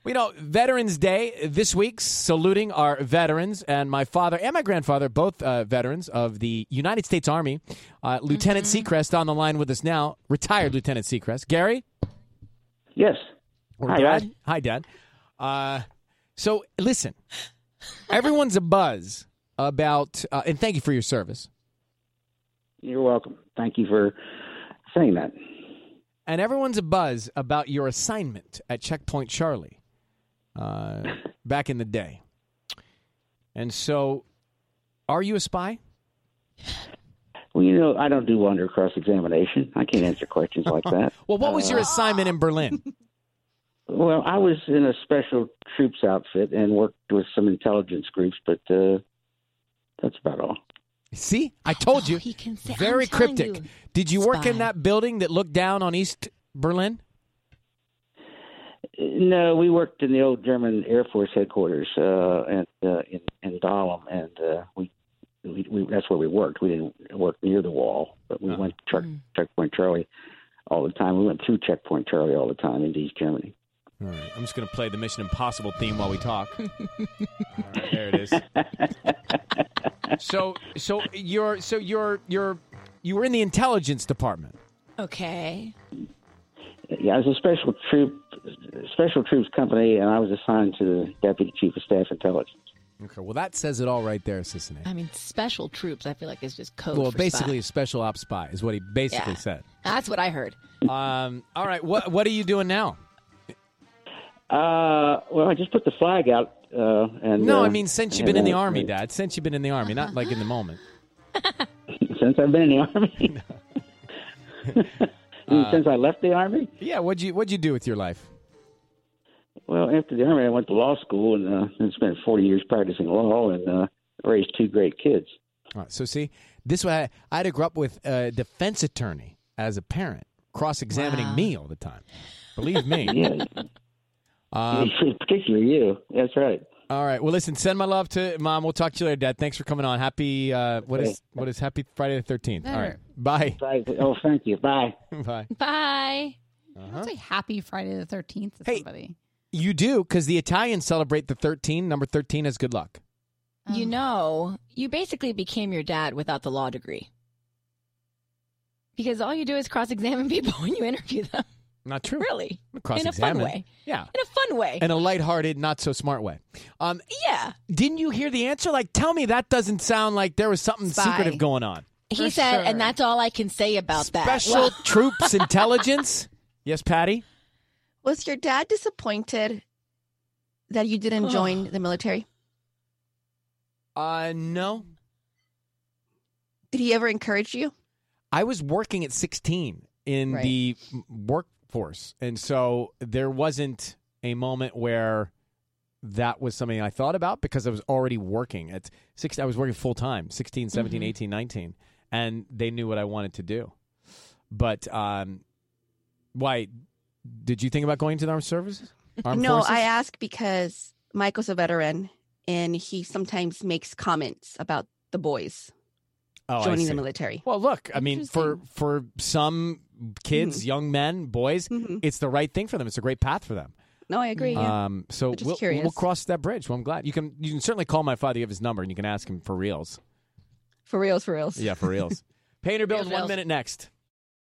Veterans Day this week, saluting our veterans, and my father and my grandfather, both veterans of the United States Army. Lieutenant Seacrest on the line with us now, retired Lieutenant Seacrest. Gary? Yes. Hi, Dad. Hi, Dad. So, listen, everyone's abuzz about, and thank you for your service. You're welcome. Thank you for saying that. And everyone's abuzz about your assignment at Checkpoint Charlie back in the day. And so, are you a spy? Well, I don't do under cross-examination. I can't answer questions like that. Well, what was your assignment in Berlin? Well, I was in a special troops outfit and worked with some intelligence groups, but that's about all. See? I told you. He can say, Very cryptic. Did you work in Spy. that building that looked down on East Berlin? No, we worked in the old German Air Force headquarters in Dahlem, and we that's where we worked. We didn't work near the wall, but we went to Checkpoint Charlie all the time. We went through Checkpoint Charlie all the time in East Germany. All right. I'm just going to play the Mission Impossible theme while we talk. All right, there it is. So you were in the intelligence department. Okay. Yeah, I was a special troops company, and I was assigned to the Deputy Chief of Staff Intelligence. Okay, well, that says it all right there, Sissane. I mean, special troops, I feel like, is just code Well, for basically spy. a special ops spy is what he basically said. That's what I heard. All right, what are you doing now? Well, I just put the flag out. No, I mean since you've been in the Army, Dad. Since you've been in the Army, not like in the moment. Since I've been in the Army? Since I left the Army? Yeah, what'd you do with your life? Well, after the Army, I went to law school and spent 40 years practicing law and raised two great kids. All right, so see, this way I had to grow up with a defense attorney as a parent, cross-examining me all the time. Believe me. Yeah. Particularly you. That's right. All right. Well, listen, send my love to Mom. We'll talk to you later, Dad. Thanks for coming on. Happy, what is Happy Friday the 13th? All right. Bye. Oh, thank you. Bye. Bye. Bye. Don't say Happy Friday the 13th to somebody. You do, because the Italians celebrate the 13. Number 13 as good luck. You know, you basically became your dad without the law degree. Because all you do is cross-examine people when you interview them. Not true. Really? In a Cross-examine. fun way. Yeah. In a fun way. In a lighthearted, not-so-smart way. Yeah. Didn't you hear the answer? Like, tell me that doesn't sound like there was something secretive going on. He said, and that's all I can say about that. Special Troops Intelligence? Yes, Patty? Was your dad disappointed that you didn't join the military? No. Did he ever encourage you? I was working at 16 in the workforce, and so there wasn't a moment where that was something I thought about because I was already working. At 16, I was working full-time, 16, 17, 18, 19, and they knew what I wanted to do. But why? Did you think about going to the armed services? Armed forces? I ask because Michael's a veteran, and he sometimes makes comments about the boys joining the military. Well, look, I mean, for some kids, young men, boys, it's the right thing for them. It's a great path for them. No, I agree. So we'll cross that bridge. Well, I'm glad. You can certainly call my father. You have his number, and you can ask him for reals. For reals. Yeah, for reals. Paying your bills. Reals. 1 minute next.